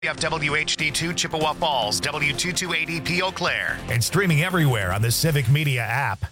WHD2 Chippewa Falls, W228EP Eau Claire, and streaming everywhere on the Civic Media app.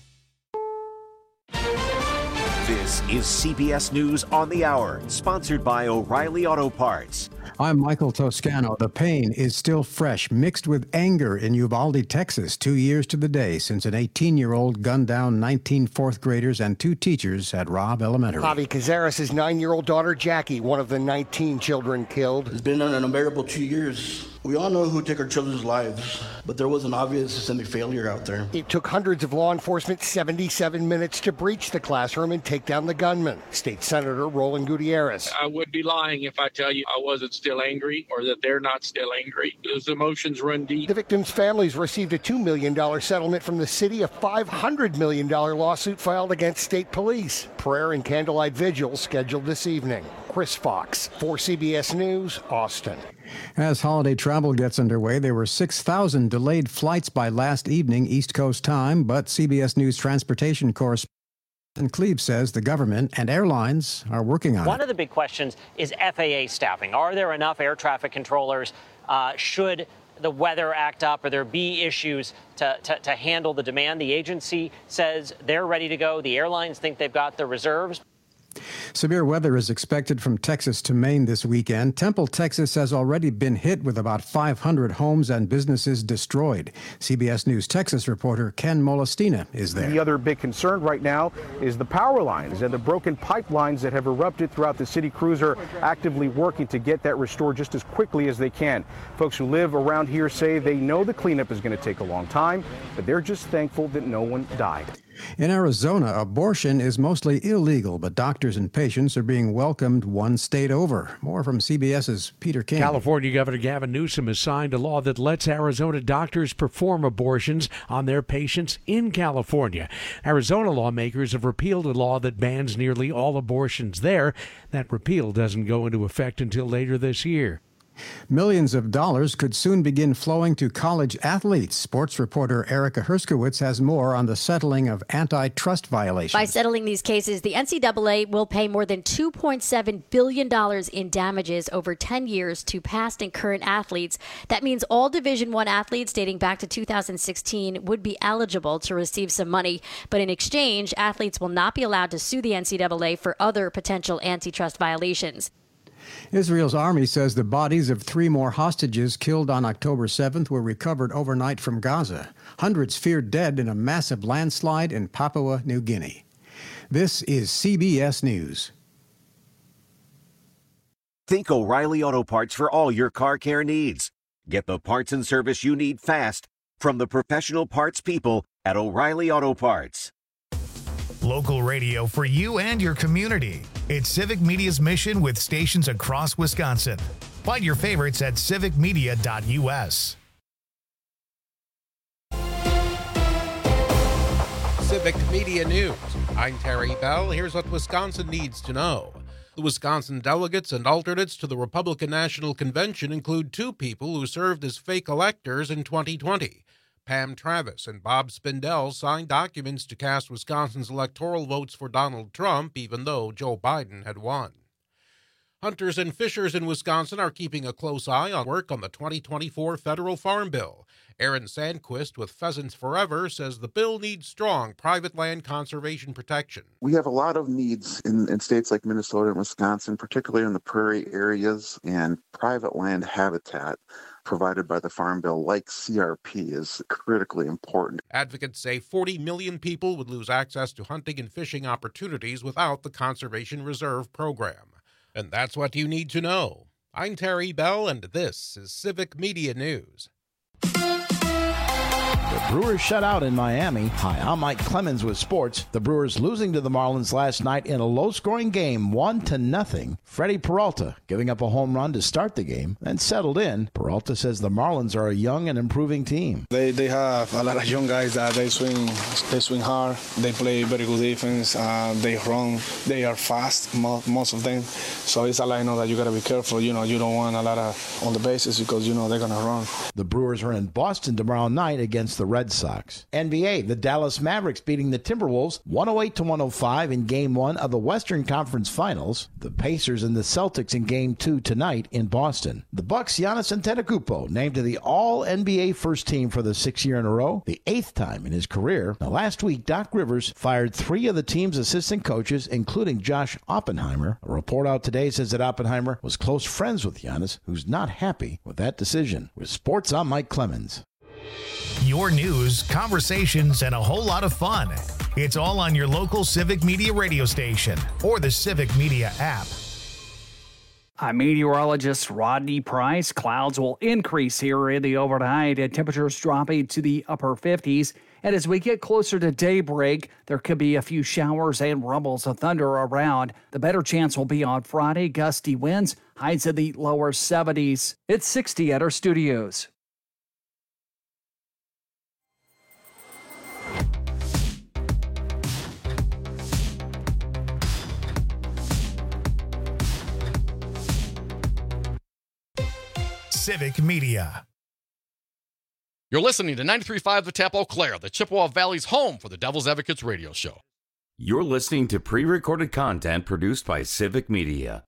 This is CBS News on the Hour, sponsored by O'Reilly Auto Parts. I'm Michael Toscano. The pain is still fresh, mixed with anger in Uvalde, Texas, 2 years to the day since an 18-year-old gunned down 19 fourth graders and 2 teachers at Robb Elementary. Javi Cazares' 9-year-old daughter, Jackie, one of the 19 children killed. It's been an unbearable 2 years. We all know who took our children's lives, but there was an obvious systemic failure out there. It took hundreds of law enforcement 77 minutes to breach the classroom and take down the gunman. State Senator Roland Gutierrez. I would be lying if I tell you I wasn't still angry or that they're not still angry. Those emotions run deep. The victims' families received a $2 million settlement from the city, a $500 million lawsuit filed against state police. Prayer and candlelight vigils scheduled this evening. Chris Fox, for CBS News, Austin. As holiday travel gets underway, there were 6,000 delayed flights by last evening East Coast time, but CBS News transportation correspondent Cleve says the government and airlines are working on it. One of the big questions is FAA staffing. Are there enough air traffic controllers? Should the weather act up or there be issues to handle the demand? The agency says they're ready to go. The airlines think they've got the reserves. Severe weather is expected from Texas to Maine this weekend. Temple, Texas has already been hit with about 500 homes and businesses destroyed. CBS News Texas reporter Ken Molestina is there. The other big concern right now is the power lines and the broken pipelines that have erupted throughout the city. Crews are actively working to get that restored just as quickly as they can. Folks who live around here say they know the cleanup is going to take a long time, but they're just thankful that no one died. In Arizona, abortion is mostly illegal, but doctors and patients are being welcomed one state over. More from CBS's Peter King. California Governor Gavin Newsom has signed a law that lets Arizona doctors perform abortions on their patients in California. Arizona lawmakers have repealed a law that bans nearly all abortions there. That repeal doesn't go into effect until later this year. Millions of dollars could soon begin flowing to college athletes. Sports reporter Erica Herskowitz has more on the settling of antitrust violations. By settling these cases, the NCAA will pay more than $2.7 billion in damages over 10 years to past and current athletes. That means all Division I athletes dating back to 2016 would be eligible to receive some money. But in exchange, athletes will not be allowed to sue the NCAA for other potential antitrust violations. Israel's army says the bodies of 3 more hostages killed on October 7th were recovered overnight from Gaza. Hundreds feared dead in a massive landslide in Papua New Guinea. This is CBS News. Think O'Reilly Auto Parts for all your car care needs. Get the parts and service you need fast from the professional parts people at O'Reilly Auto Parts. Local radio for you and your community. It's Civic Media's mission with stations across Wisconsin. Find your favorites at civicmedia.us. Civic Media News. I'm Terry Bell. Here's what Wisconsin needs to know. The Wisconsin delegates and alternates to the Republican National Convention include 2 people who served as fake electors in 2020. Pam Travis and Bob Spindell signed documents to cast Wisconsin's electoral votes for Donald Trump, even though Joe Biden had won. Hunters and fishers in Wisconsin are keeping a close eye on work on the 2024 federal farm bill. Aaron Sandquist with Pheasants Forever says the bill needs strong private land conservation protection. We have a lot of needs in states like Minnesota and Wisconsin, particularly in the prairie areas, and private land habitat provided by the Farm Bill, like CRP, is critically important. Advocates say 40 million people would lose access to hunting and fishing opportunities without the Conservation Reserve program. And that's what you need to know. I'm Terry Bell, and this is Civic Media News. The Brewers shut out in Miami. Hi, I'm Mike Clemens with sports. The Brewers losing to the Marlins last night in a low-scoring game, 1-0. Freddie Peralta giving up a home run to start the game, then settled in. Peralta says the Marlins are a young and improving team. They have a lot of young guys that they swing hard. They play very good defense. They run. They are fast, most of them. So it's a line that you got to be careful. You don't want a lot of on the bases because they're going to run. The Brewers are in Boston tomorrow night against the Red Sox. NBA, the Dallas Mavericks beating the Timberwolves 108-105 in Game 1 of the Western Conference Finals. The Pacers and the Celtics in Game 2 tonight in Boston. The Bucks' Giannis Antetokounmpo named to the All-NBA first team for the 6th year in a row, the 8th time in his career. Now, last week, Doc Rivers fired 3 of the team's assistant coaches, including Josh Oppenheimer. A report out today says that Oppenheimer was close friends with Giannis, who's not happy with that decision. With sports, I'm Mike Clemens. Your news, conversations, and a whole lot of fun. It's all on your local Civic Media radio station or the Civic Media app. I'm meteorologist Rodney Price. Clouds will increase here in the overnight and temperatures dropping to the upper 50s. And as we get closer to daybreak, there could be a few showers and rumbles of thunder around. The better chance will be on Friday. Gusty winds, highs in the lower 70s. It's 60 at our studios. Civic Media. You're listening to 93.5 The Tap Eau Claire, the Chippewa Valley's home for the Devil's Advocates radio show. You're listening to pre-recorded content produced by Civic Media.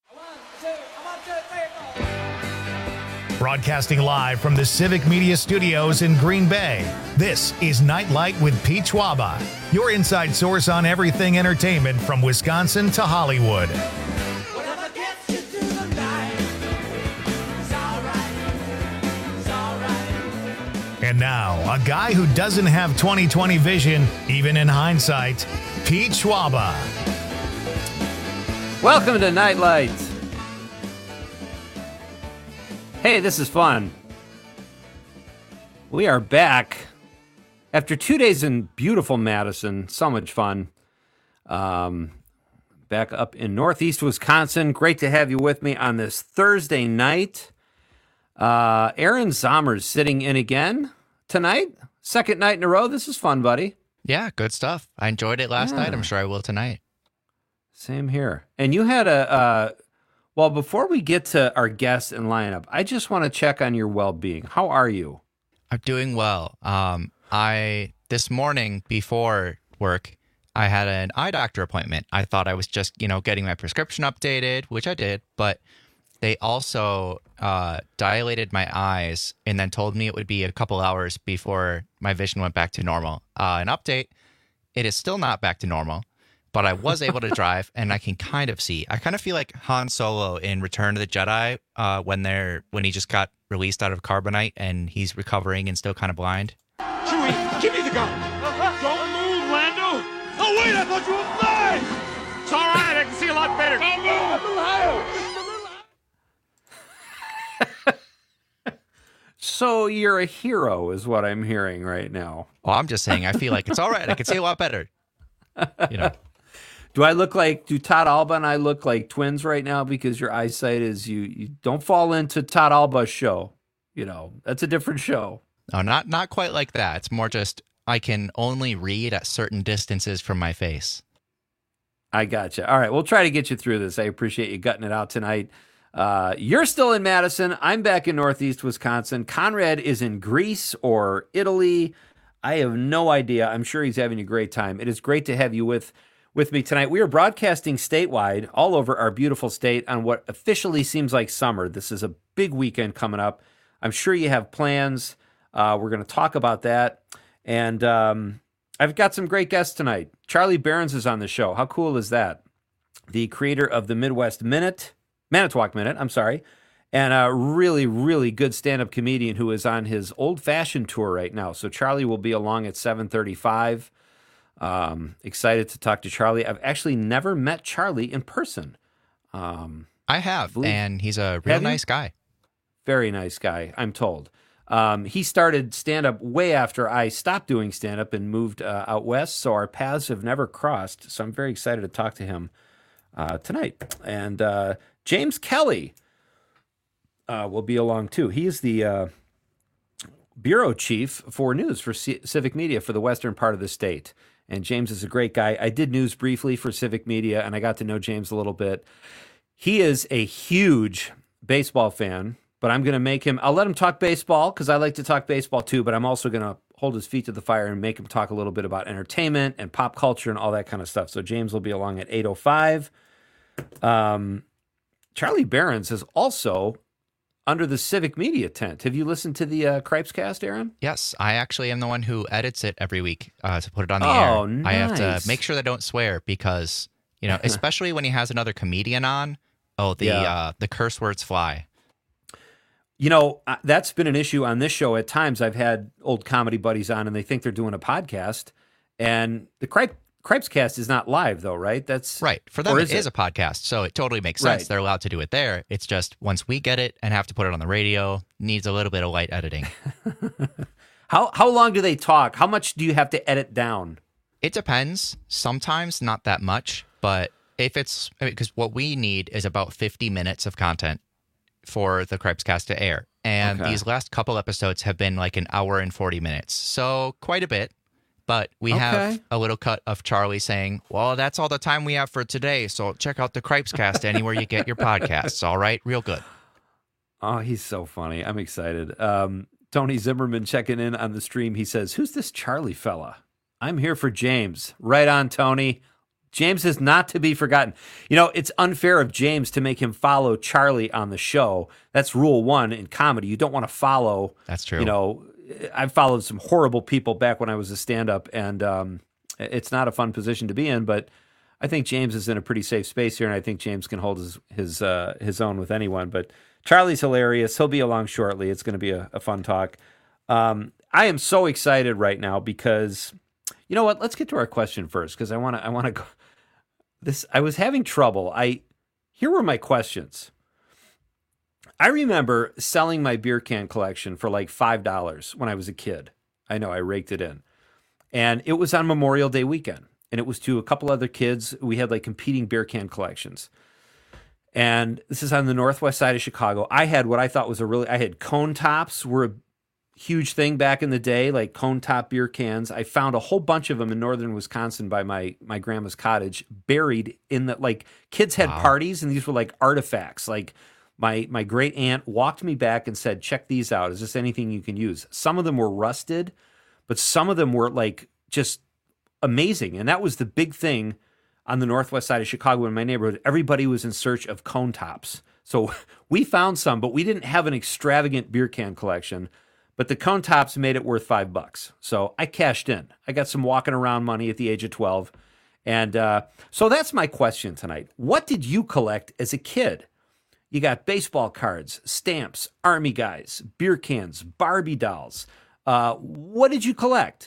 Broadcasting live from the Civic Media Studios in Green Bay, this is Nightlight with Pete Schwaba, your inside source on everything entertainment from Wisconsin to Hollywood. And now, a guy who doesn't have 20/20 vision, even in hindsight, Pete Schwaba. Welcome to Nightlight. Hey, this is fun. We are back after 2 days in beautiful Madison. So much fun. Back up in Northeast Wisconsin. Great to have you with me on this Thursday night. Aaron Zomer's sitting in again tonight. Second night in a row. This is fun, buddy. Yeah, good stuff. I enjoyed it last night. I'm sure I will tonight. Same here. And you had well, before we get to our guests and lineup, I just want to check on your well-being. How are you? I'm doing well. This morning before work, I had an eye doctor appointment. I thought I was just, getting my prescription updated, which I did, but they also dilated my eyes and then told me it would be a couple hours before my vision went back to normal. An update, it is still not back to normal, but I was able to drive and I can kind of see. I kind of feel like Han Solo in Return of the Jedi when he just got released out of carbonite and he's recovering and still kind of blind. Chewie, give me the gun. Don't move, Lando. Oh, wait, I thought you were flying. It's all right, I can see a lot better. Don't move, a little higher. So you're a hero is what I'm hearing right now. Well, I'm just saying I feel like it's all right. I can see a lot better. Do Todd Alba and I look like twins right now because your eyesight is you don't fall into Todd Alba's show. That's a different show. No, not quite like that. It's more just I can only read at certain distances from my face. I gotcha. All right, we'll try to get you through this. I appreciate you gutting it out tonight. You're still in Madison. I'm back in Northeast Wisconsin. Conrad is in Greece or Italy. I have no idea. I'm sure he's having a great time. It is great to have you with me tonight. We are broadcasting statewide all over our beautiful state on what officially seems like summer. This is a big weekend coming up. I'm sure you have plans. We're going to talk about that. And I've got some great guests tonight. Charlie Behrens is on the show. How cool is that? The creator of the Manitowoc Minute, and a really, really good stand-up comedian who is on his old-fashioned tour right now. So Charlie will be along at 7:35. Excited to talk to Charlie. I've actually never met Charlie in person. I have, and he's a real nice guy. Very nice guy, I'm told. He started stand-up way after I stopped doing stand-up and moved out west, so our paths have never crossed. So I'm very excited to talk to him tonight. And James Kelly will be along too. He is the bureau chief for news for Civic Media for the western part of the state. And James is a great guy. I did news briefly for Civic Media, and I got to know James a little bit. He is a huge baseball fan, but I'm going to make him, I'll let him talk baseball because I like to talk baseball too, but I'm also going to hold his feet to the fire and make him talk a little bit about entertainment and pop culture and all that kind of stuff. So James will be along at 8:05. Charlie Behrens is also under the Civic Media tent. Have you listened to the Cripescast, Aaron? Yes, I actually am the one who edits it every week to put it on the air. Nice. I have to make sure that I don't swear because, especially when he has another comedian on, the curse words fly. That's been an issue on this show. At times I've had old comedy buddies on and they think they're doing a podcast, and the Cripescast is not live though, right? That's right. For them, it is a podcast, so it totally makes sense. Right. They're allowed to do it there. It's just once we get it and have to put it on the radio, needs a little bit of light editing. How long do they talk? How much do you have to edit down? It depends. Sometimes not that much, but because what we need is about 50 minutes of content for the Cripescast to air. And these last couple episodes have been like an hour and 40 minutes. So quite a bit. But we have a little cut of Charlie saying, well, that's all the time we have for today. So check out the Cripescast anywhere you get your podcasts. All right. Real good. Oh, he's so funny. I'm excited. Tony Zimmerman checking in on the stream. He says, who's this Charlie fella? I'm here for James. Right on, Tony. James is not to be forgotten. It's unfair of James to make him follow Charlie on the show. That's rule one in comedy. You don't want to follow. That's true. I've followed some horrible people back when I was a stand-up, and it's not a fun position to be in, but I think James is in a pretty safe space here, and I think James can hold his own with anyone. But Charlie's hilarious. He'll be along shortly. It's going to be a fun talk. I am so excited right now because, you know what? Let's get to our question first because I want to go. I was having trouble. Here were my questions. I remember selling my beer can collection for like $5 when I was a kid. I know, I raked it in. And it was on Memorial Day weekend. And it was to a couple other kids. We had like competing beer can collections. And this is on the northwest side of Chicago. I had what I thought was I had cone tops were a huge thing back in the day, like cone top beer cans. I found a whole bunch of them in northern Wisconsin by my grandma's cottage, buried in the, like, kids had parties, and these were like artifacts. Like, my great aunt walked me back and said, check these out. Is this anything you can use? Some of them were rusted, but some of them were like just amazing. And that was the big thing on the northwest side of Chicago in my neighborhood. Everybody was in search of cone tops. So we found some, but we didn't have an extravagant beer can collection. But the cone tops made it worth $5. So I cashed in. I got some walking around money at the age of 12. And so that's my question tonight. What did you collect as a kid? You got baseball cards, stamps, Army guys, beer cans, Barbie dolls. What did you collect?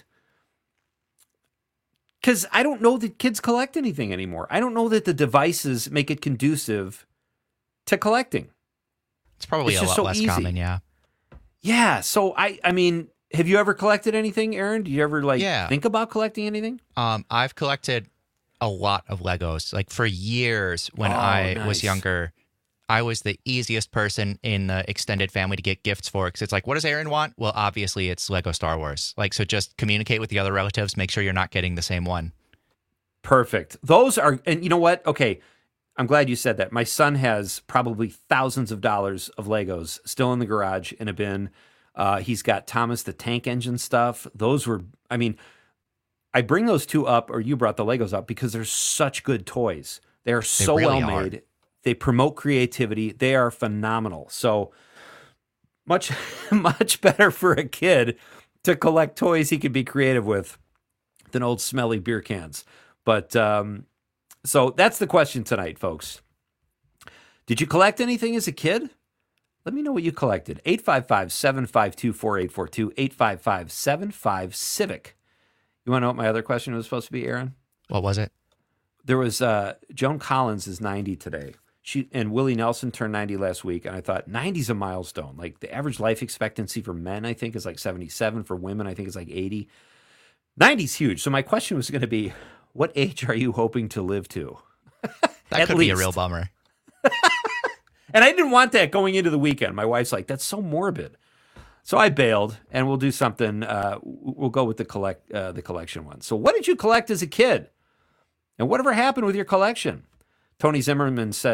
Because I don't know that kids collect anything anymore. I don't know that the devices make it conducive to collecting. It's probably a lot less common, yeah. Yeah, so I mean, have you ever collected anything, Aaron? Do you ever think about collecting anything? I've collected a lot of Legos. Like for years when I was younger, I was the easiest person in the extended family to get gifts for because it's like, what does Aaron want? Well, obviously it's Lego Star Wars. Like, so just communicate with the other relatives, make sure you're not getting the same one. Perfect. Those are, and you know what? Okay, I'm glad you said that. My son has probably thousands of dollars of Legos still in the garage in a bin. He's got Thomas the Tank Engine stuff. Those were, I mean, I bring those two up, or you brought the Legos up, because they're such good toys. They are so well made. They promote creativity. They are phenomenal. So much, much better for a kid to collect toys he can be creative with than old smelly beer cans. But so that's the question tonight, folks. Did you collect anything as a kid? Let me know what you collected. 855-752-4842, 855-75-CIVIC. You want to know what my other question was supposed to be, Aaron? What was it? There was Joan Collins is 90 today. And Willie Nelson turned 90 last week, and I thought 90's a milestone. Like the average life expectancy for men, I think, is like 77. For women, I think it's like 80. 90's huge. So my question was going to be, what age are you hoping to live to? That could be a real bummer. And I didn't want that going into the weekend. My wife's like, that's so morbid. So I bailed, and we'll do something. We'll go with the collection one. So what did you collect as a kid? And whatever happened with your collection? Tony Zimmerman says,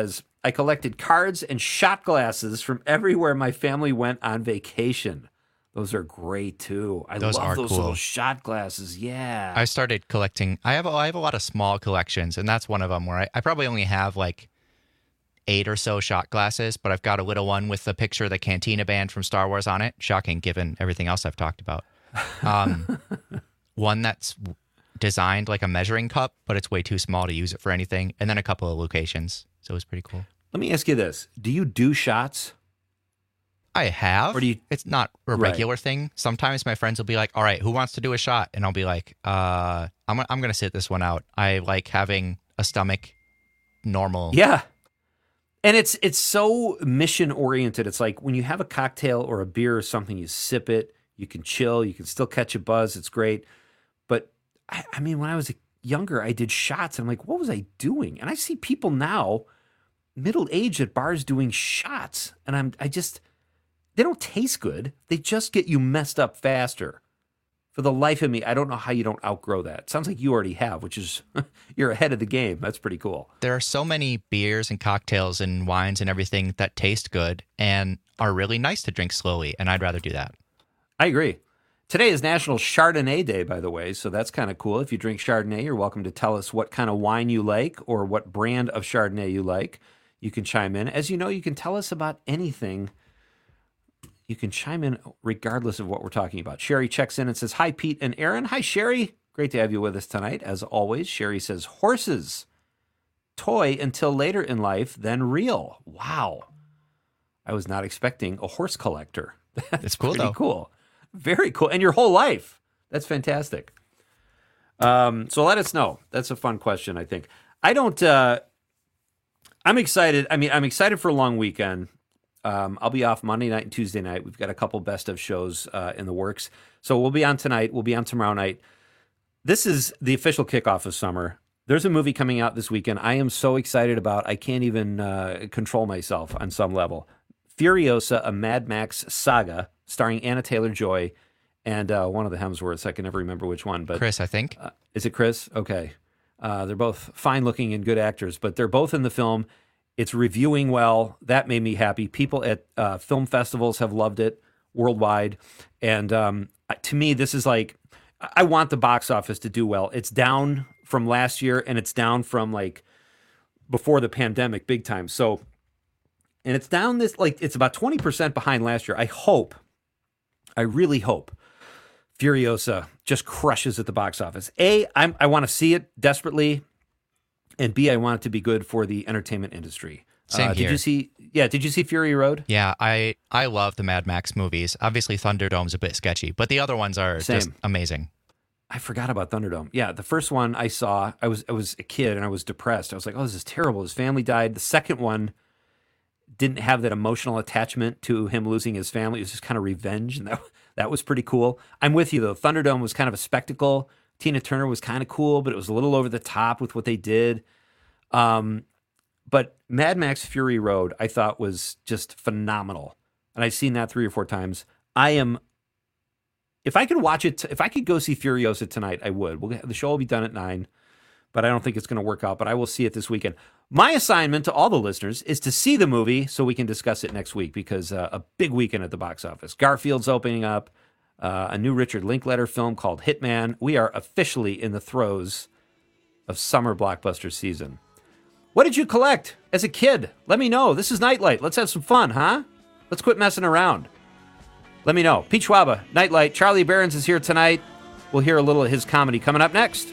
I collected cards and shot glasses from everywhere my family went on vacation. Those are great too. I love those little shot glasses. Yeah. I started collecting. I have a lot of small collections, and that's one of them where I probably only have like 8 or so shot glasses, but I've got a little one with the picture of the Cantina band from Star Wars on it. Shocking, given everything else I've talked about. One that's designed like a measuring cup, but it's way too small to use it for anything. And then a couple of locations. So it was pretty cool. Let me ask you this. Do you do shots? I have. Or do you... It's not a regular thing. Sometimes my friends will be like, all right, who wants to do a shot? And I'll be like, I'm going to sit this one out. I like having a stomach normal. Yeah. And it's so mission oriented. It's like when you have a cocktail or a beer or something, you sip it, you can chill, you can still catch a buzz. It's great. But I mean, when I was younger, I did shots. And I'm like, what was I doing? And I see people now, middle-aged at bars doing shots. And they don't taste good. They just get you messed up faster. For the life of me, I don't know how you don't outgrow that. It sounds like you already have, which is you're ahead of the game. That's pretty cool. There are so many beers and cocktails and wines and everything that taste good and are really nice to drink slowly, and I'd rather do that. I agree. Today is National Chardonnay Day, by the way, so that's kind of cool. If you drink Chardonnay, you're welcome to tell us what kind of wine you like or what brand of Chardonnay you like. You can chime in. As you know, you can tell us about anything. You can chime in regardless of what we're talking about. Sherry checks in and says, hi, Pete and Aaron. Hi, Sherry. Great to have you with us tonight. As always, Sherry says, horses. Toy until later in life, then real. Wow. I was not expecting a horse collector. That's cool, pretty though. Cool. Very cool. And your whole life. That's fantastic. So let us know. That's a fun question, I think. I'm excited. I mean, I'm excited for a long weekend. I'll be off Monday night and Tuesday night. We've got a couple best of shows in the works. So we'll be on tonight. We'll be on tomorrow night. This is the official kickoff of summer. There's a movie coming out this weekend I am so excited about. I can't even control myself on some level. Furiosa, a Mad Max saga, starring Anna Taylor-Joy and one of the Hemsworths. I can never remember which one. But Chris, I think. Is it Chris? Okay. They're both fine-looking and good actors, but they're both in the film. It's reviewing well. That made me happy. People at film festivals have loved it worldwide. And to me, this is like, I want the box office to do well. It's down from last year, and it's down from like before the pandemic big time. So, and it's down this, like, it's about 20% behind last year. I really hope Furiosa just crushes at the box office. I want to see it desperately. And B, I want it to be good for the entertainment industry. Same here. Did you see Fury Road? Yeah, I love the Mad Max movies. Obviously, Thunderdome's a bit sketchy, but the other ones are just amazing. I forgot about Thunderdome. Yeah, the first one I saw, I was a kid and I was depressed. I was like, oh, this is terrible. His family died. The second one didn't have that emotional attachment to him losing his family. It was just kind of revenge, and that was pretty cool. I'm with you, though. Thunderdome was kind of a spectacle. Tina Turner was kind of cool, but it was a little over the top with what they did. But Mad Max Fury Road, I thought was just phenomenal. And I've seen that 3 or 4 times. If I could watch it, if I could go see Furiosa tonight, I would. The show will be done at 9, but I don't think it's going to work out. But I will see it this weekend. My assignment to all the listeners is to see the movie so we can discuss it next week, because a big weekend at the box office. Garfield's opening up. A new Richard Linklater film called Hitman. We are officially in the throes of summer blockbuster season. What did you collect as a kid? Let me know. This is Nightlight. Let's have some fun, huh? Let's quit messing around. Let me know. Pete Schwaba, Nightlight. Charlie Behrens is here tonight. We'll hear a little of his comedy coming up next.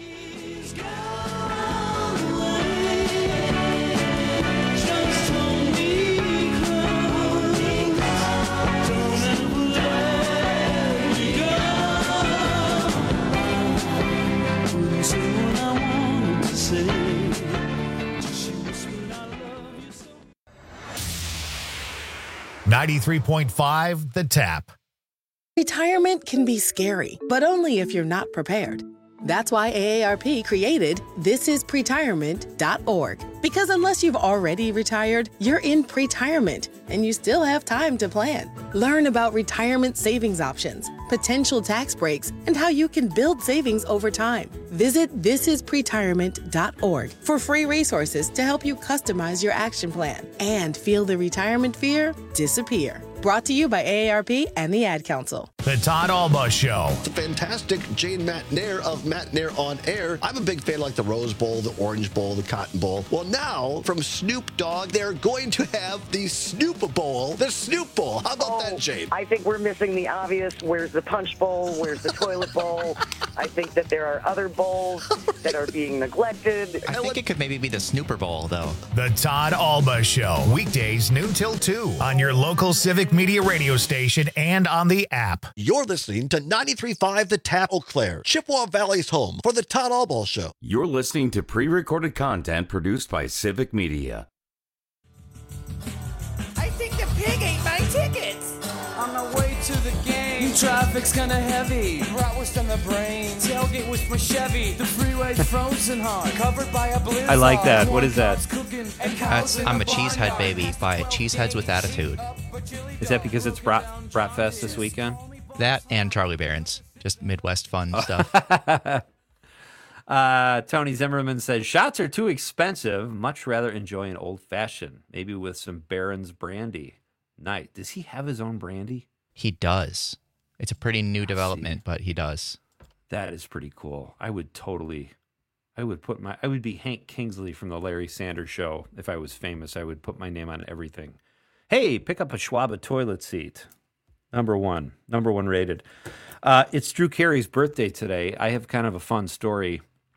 .5 The Tap. Retirement can be scary, but only if you're not prepared. That's why AARP created thisispretirement.org. Because unless you've already retired, you're in pretirement, and you still have time to plan. Learn about retirement savings options, potential tax breaks, and how you can build savings over time. Visit thisispretirement.org for free resources to help you customize your action plan and feel the retirement fear disappear. Brought to you by AARP and the Ad Council. The Todd Alba Show. The fantastic Jane Matnair of Matnair on Air. I'm a big fan like the Rose Bowl, the Orange Bowl, the Cotton Bowl. Well, now from Snoop Dogg, they're going to have the Snoop Bowl, the Snoop Bowl. How about that, Jane? I think we're missing the obvious. Where's the Punch Bowl? Where's the Toilet Bowl? I think that there are other bowls that are being neglected. I think it could maybe be the Snooper Bowl, though. The Todd Alba Show. Weekdays noon till 2 on your local Civic Media radio station and on the app. You're listening to 93.5 The Tap Eau Claire, Chippewa Valley's home for the Todd Alba Show. You're listening to pre-recorded content produced by Civic Media. I think the pig ate my tickets. On the way to the game, traffic's kinda heavy. Bratwurst on the brain, tailgate with my Chevy. The freeway's frozen hard, covered by a blizzard. I like that. What is that? I'm a Cheesehead baby by Cheeseheads with Attitude. Is that because it's Bratfest this weekend? That and Charlie Barron's. Just Midwest fun stuff. Tony Zimmerman says, shots are too expensive. Much rather enjoy an old-fashioned, maybe with some Barron's brandy. Nice. Does he have his own brandy? He does. It's a pretty new development, but he does. That is pretty cool. I would be Hank Kingsley from the Larry Sanders Show. If I was famous, I would put my name on everything. Hey, pick up a Schwab toilet seat. Number one rated. It's Drew Carey's birthday today. I have kind of a fun story.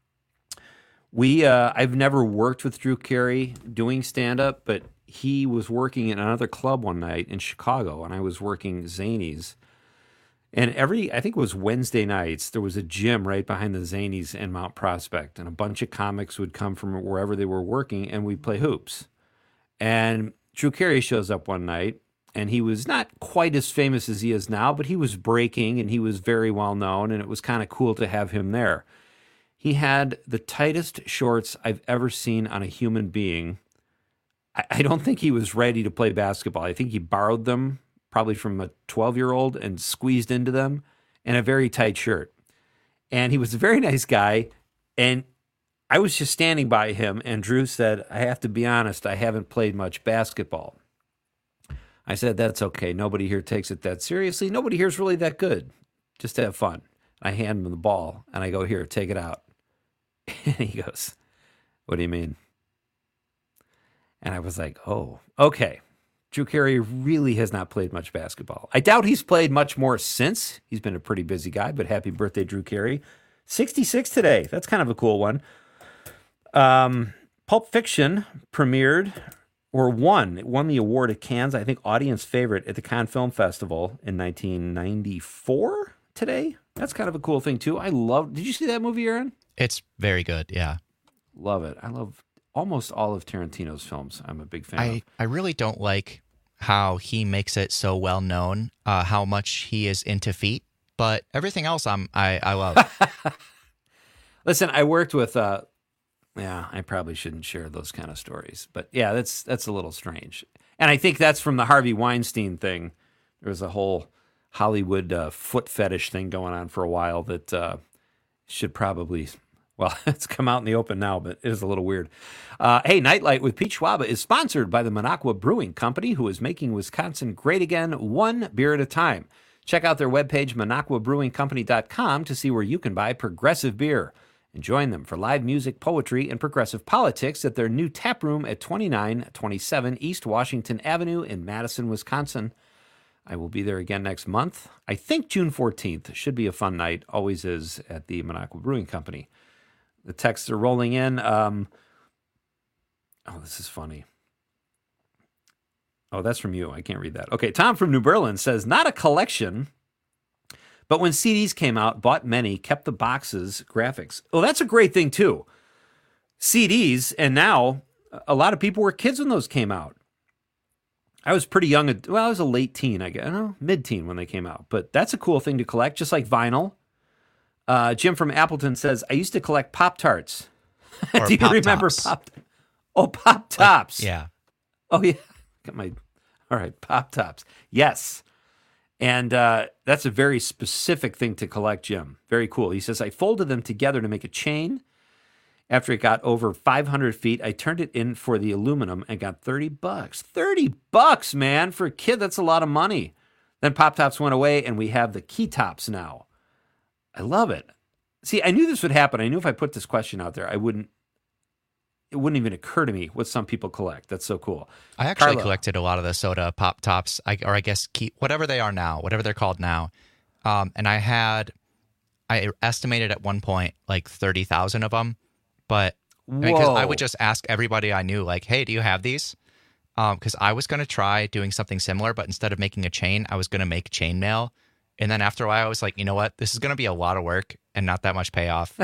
I've never worked with Drew Carey doing stand-up, but he was working in another club one night in Chicago, and I was working Zanies. And I think it was Wednesday nights, there was a gym right behind the Zanies in Mount Prospect, and a bunch of comics would come from wherever they were working, and we'd play hoops. And Drew Carey shows up one night, and he was not quite as famous as he is now, but he was breaking, and he was very well known, and it was kind of cool to have him there. He had the tightest shorts I've ever seen on a human being. I don't think he was ready to play basketball. I think he borrowed them probably from a 12-year-old and squeezed into them, and a very tight shirt. And he was a very nice guy, and I was just standing by him, and Drew said, I have to be honest, I haven't played much basketball. I said, that's okay. Nobody here takes it that seriously. Nobody here is really that good. Just to have fun. I hand him the ball, and I go, here, take it out. And he goes, what do you mean? And I was like, oh, okay. Drew Carey really has not played much basketball. I doubt he's played much more since. He's been a pretty busy guy, but happy birthday, Drew Carey. 66 today. That's kind of a cool one. Pulp Fiction premiered or won the award at Cannes, I think audience favorite at the Cannes Film Festival in 1994 today. That's kind of a cool thing, too. Did you see that movie, Aaron? It's very good, yeah. Love it. I love almost all of Tarantino's films. I'm a big fan of. I really don't like how he makes it so well known, how much he is into feet, but everything else I love. Listen, I worked with, I probably shouldn't share those kind of stories, but yeah, that's a little strange. And I think that's from the Harvey Weinstein thing. There was a whole Hollywood foot fetish thing going on for a while that should probably... Well, it's come out in the open now, but it is a little weird. Hey, Nightlight with Pete Schwaba is sponsored by the Minocqua Brewing Company, who is making Wisconsin great again, one beer at a time. Check out their webpage, MinocquaBrewingCompany.com, to see where you can buy progressive beer. And join them for live music, poetry, and progressive politics at their new tap room at 2927 East Washington Avenue in Madison, Wisconsin. I will be there again next month. I think June 14th. Should be a fun night. Always is at the Minocqua Brewing Company. The texts are rolling in. This is funny. Oh, that's from you. I can't read that. Okay, Tom from New Berlin says, not a collection, but when CDs came out, bought many, kept the boxes, graphics. Well, that's a great thing, too. CDs, and now a lot of people were kids when those came out. I was pretty young. I was a late teen, I guess. I don't know, mid-teen when they came out. But that's a cool thing to collect, just like vinyl. Jim from Appleton says, I used to collect Pop-Tarts. Do you remember Pop? Oh, Pop-Tops. Yeah. Oh, yeah. All right, Pop-Tops. Yes. And that's a very specific thing to collect, Jim. Very cool. He says, I folded them together to make a chain. After it got over 500 feet, I turned it in for the aluminum and got $30. $30, man. For a kid, that's a lot of money. Then Pop Tops went away, and we have the Key Tops now. I love it. See, I knew this would happen. I knew if I put this question out there, it wouldn't even occur to me what some people collect. That's so cool. I actually collected a lot of the soda Pop Tops, or I guess whatever they are now, whatever they're called now. And I estimated at one point like 30,000 of them. But because I would just ask everybody I knew, like, hey, do you have these? Because I was going to try doing something similar, but instead of making a chain, I was going to make chainmail. And then after a while, I was like, you know what? This is going to be a lot of work and not that much payoff.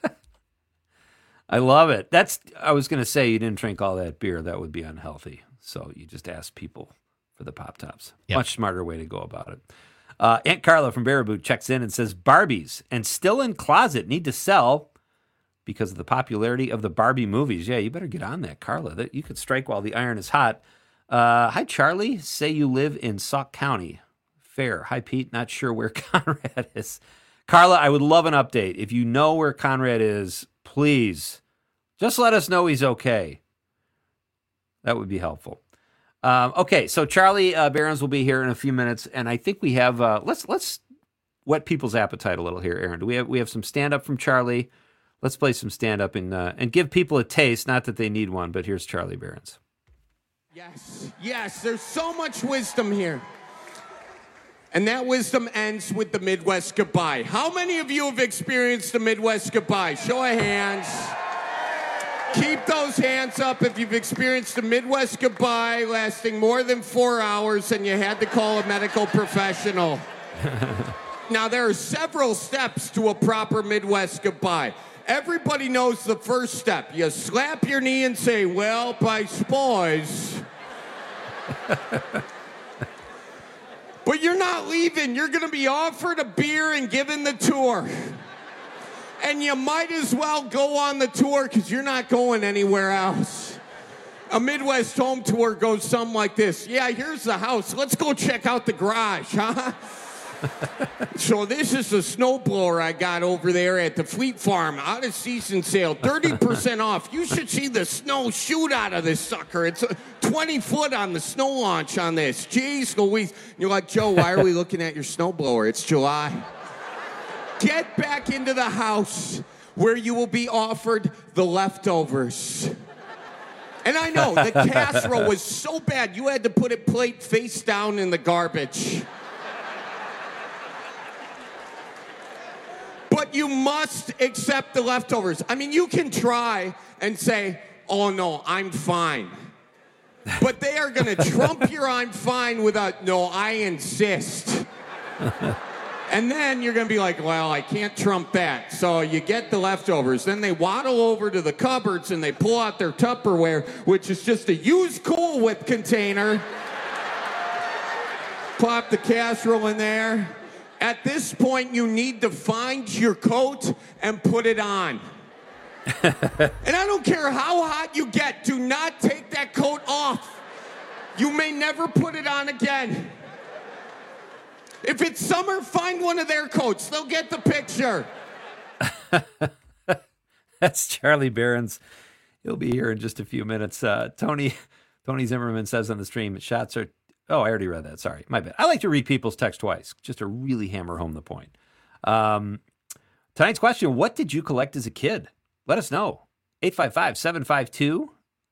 I love it. I was going to say you didn't drink all that beer. That would be unhealthy. So you just asked people for the Pop Tops. Yep. Much smarter way to go about it. Aunt Carla from Baraboo checks in and says, Barbies and still in closet need to sell because of the popularity of the Barbie movies. Yeah, you better get on that, Carla. You could strike while the iron is hot. Hi, Charlie. Say you live in Sauk County. Fair. Hi, Pete. Not sure where Conrad is. Carla, I would love an update. If you know where Conrad is, please just let us know he's okay. That would be helpful. Okay, so Charlie Behrens will be here in a few minutes, and I think we have let's whet people's appetite a little here, Aaron. Do we have some stand-up from Charlie? Let's play some stand-up and give people a taste, not that they need one, but here's Charlie Behrens. Yes, there's so much wisdom here. And that wisdom ends with the Midwest goodbye. How many of you have experienced the Midwest goodbye? Show of hands. Keep those hands up if you've experienced the Midwest goodbye lasting more than 4 hours and you had to call a medical professional. Now, there are several steps to a proper Midwest goodbye. Everybody knows the first step. You slap your knee and say, well, I suppose. But you're not leaving. You're going to be offered a beer and given the tour. And you might as well go on the tour because you're not going anywhere else. A Midwest home tour goes something like this. Yeah, here's the house. Let's go check out the garage, huh? So this is the snowblower I got over there at the Fleet Farm, out of season sale, 30% off. You should see the snow shoot out of this sucker. It's 20 foot on the snow launch on this. Jeez Louise. You're like, Joe, why are we looking at your snowblower? It's July. Get back into the house where you will be offered the leftovers. And I know, the casserole was so bad, you had to put it plate face down in the garbage. But you must accept the leftovers. I mean, you can try and say, oh, no, I'm fine. But they are going to trump your I'm fine with a, no, I insist. And then you're going to be like, well, I can't trump that. So you get the leftovers. Then they waddle over to the cupboards and they pull out their Tupperware, which is just a used Cool Whip container. Plop the casserole in there. At this point, you need to find your coat and put it on. And I don't care how hot you get, do not take that coat off. You may never put it on again. If it's summer, find one of their coats. They'll get the picture. That's Charlie Behrens. He'll be here in just a few minutes. Tony Zimmerman says on the stream, shots are... Oh, I already read that. Sorry. My bad. I like to read people's text twice, just to really hammer home the point. Tonight's question, what did you collect as a kid? Let us know. 855-752-4842,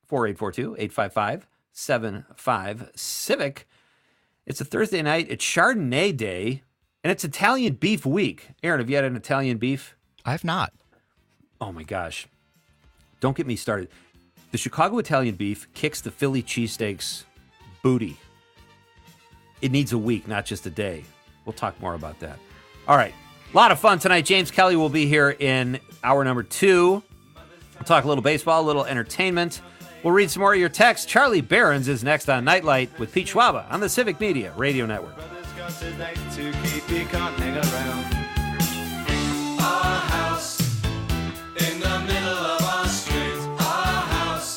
855-75-CIVIC. It's a Thursday night. It's Chardonnay Day, and it's Italian Beef Week. Aaron, have you had an Italian beef? I've not. Oh, my gosh. Don't get me started. The Chicago Italian beef kicks the Philly cheesesteaks booty. It needs a week, not just a day. We'll talk more about that. All right. A lot of fun tonight. James Kelly will be here in hour number 2. We'll talk a little baseball, a little entertainment. We'll read some more of your texts. Charlie Behrens is next on Nightlight with Pete Schwaba on the Civic Media Radio Network. Our house in the middle of our street. Our house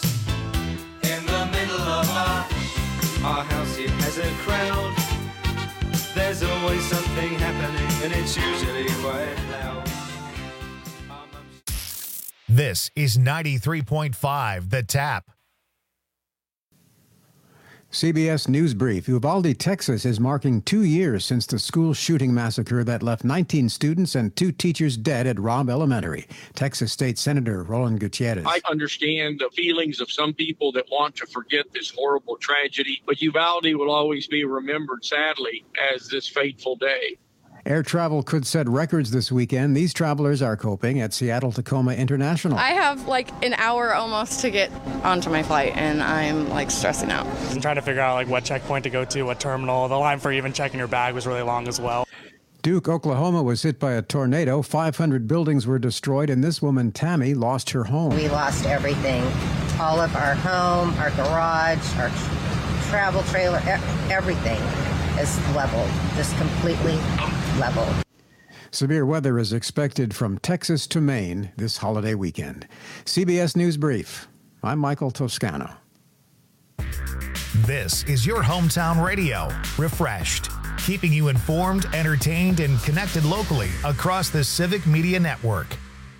in the middle of our house. It has a crowd. There's There's always something happening, and it's usually quite loud. This is 93.5 The Tap. CBS News Brief. Uvalde, Texas is marking 2 years since the school shooting massacre that left 19 students and 2 teachers dead at Robb Elementary. Texas State Senator Roland Gutierrez. I understand the feelings of some people that want to forget this horrible tragedy, but Uvalde will always be remembered, sadly, as this fateful day. Air travel could set records this weekend. These travelers are coping at Seattle-Tacoma International. I have like an hour almost to get onto my flight, and I'm like stressing out. I'm trying to figure out like what checkpoint to go to, what terminal. The line for even checking your bag was really long as well. Duke, Oklahoma was hit by a tornado. 500 buildings were destroyed, and this woman, Tammy, lost her home. We lost everything. All of our home, our garage, our travel trailer, everything is leveled, just completely leveled. Severe weather is expected from Texas to Maine this holiday weekend. CBS News Brief. I'm Michael Toscano. This is your hometown radio, Refreshed, keeping you informed, entertained, and connected locally across the Civic Media Network.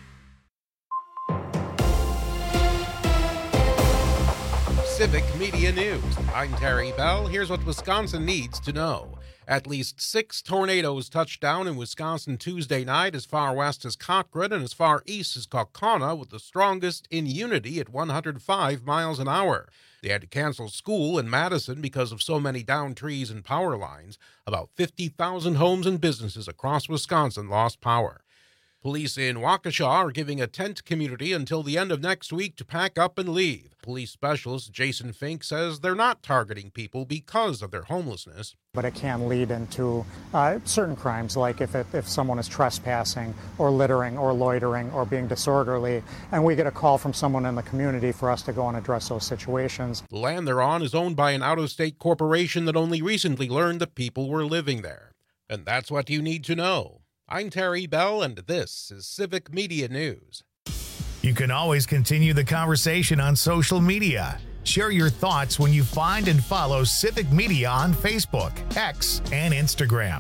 Civic Media News. I'm Terry Bell. Here's what Wisconsin needs to know. At least 6 tornadoes touched down in Wisconsin Tuesday night, as far west as Cochrane and as far east as Kaukauna, with the strongest in Unity at 105 miles an hour. They had to cancel school in Madison because of so many downed trees and power lines. About 50,000 homes and businesses across Wisconsin lost power. Police in Waukesha are giving a tent community until the end of next week to pack up and leave. Police specialist Jason Fink says they're not targeting people because of their homelessness. But it can lead into certain crimes, like if someone is trespassing or littering or loitering or being disorderly, and we get a call from someone in the community for us to go and address those situations. The land they're on is owned by an out-of-state corporation that only recently learned that people were living there. And that's what you need to know. I'm Terry Bell, and this is Civic Media News. You can always continue the conversation on social media. Share your thoughts when you find and follow Civic Media on Facebook, X, and Instagram.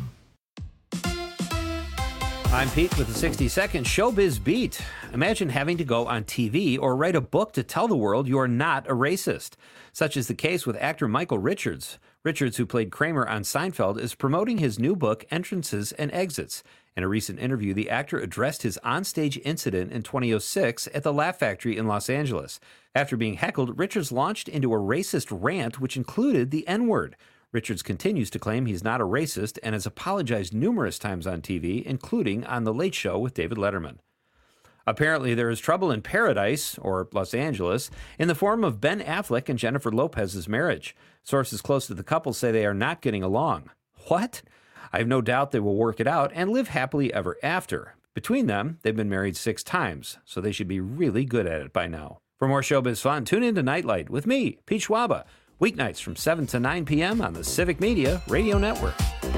I'm Pete with the 60-second Showbiz Beat. Imagine having to go on TV or write a book to tell the world you are not a racist. Such is the case with actor Michael Richards. Richards, who played Kramer on Seinfeld, is promoting his new book, Entrances and Exits. In a recent interview, the actor addressed his onstage incident in 2006 at the Laugh Factory in Los Angeles. After being heckled, Richards launched into a racist rant, which included the N-word. Richards continues to claim he's not a racist and has apologized numerous times on TV, including on The Late Show with David Letterman. Apparently, there is trouble in paradise, or Los Angeles, in the form of Ben Affleck and Jennifer Lopez's marriage. Sources close to the couple say they are not getting along. What? I have no doubt they will work it out and live happily ever after. Between them, they've been married 6 times, so they should be really good at it by now. For more showbiz fun, tune in to Nightlight with me, Pete Schwaba, weeknights from 7 to 9 p.m. on the Civic Media Radio Network.